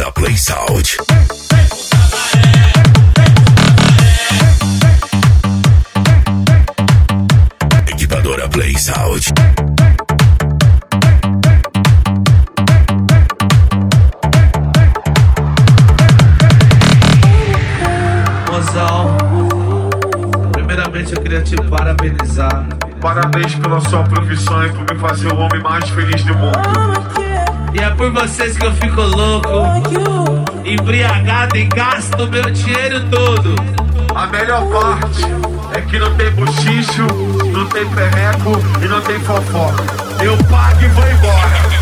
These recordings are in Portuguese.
Equipadora Play Sound. Equipadora Play Sound. Mozão, primeiramente eu queria te parabenizar. Parabéns pela sua profissão e por me fazer o homem mais feliz do mundo. E é por vocês que eu fico louco, embriagado e gasto meu dinheiro todo. A melhor parte é que não tem bochicho, não tem perreco e não tem fofoca. Eu pago e vou embora.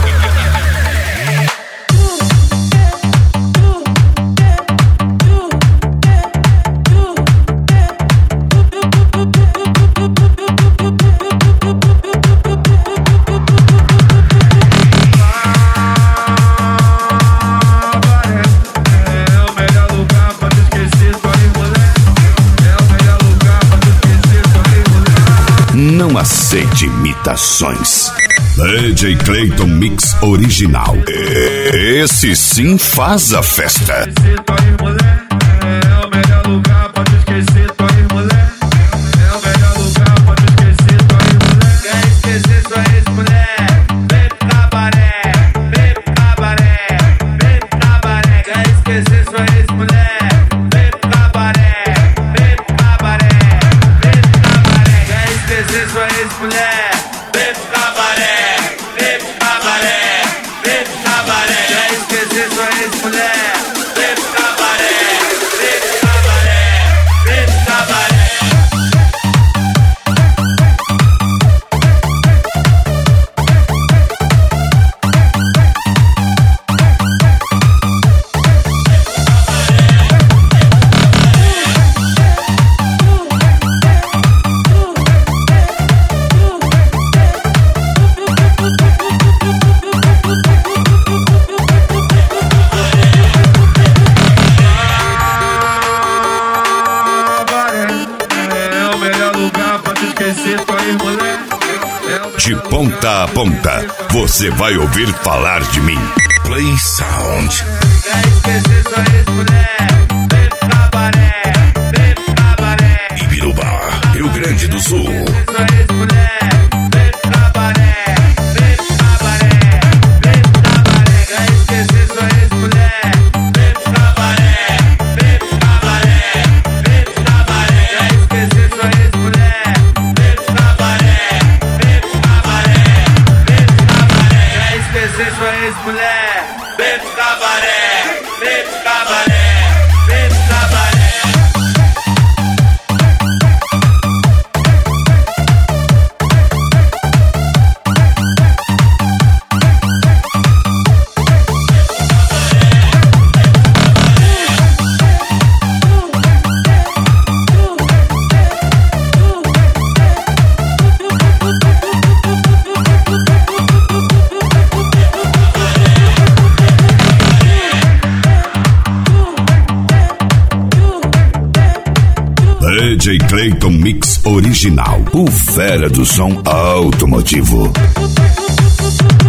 Não aceite imitações. DJ Clayton Mix Original. Esse sim faz a festa. De ponta a ponta, você vai ouvir falar de mim. Play Sound. Ibirubá, Rio Grande do Sul. DJ Clayton Mix Original, o fera do som automotivo.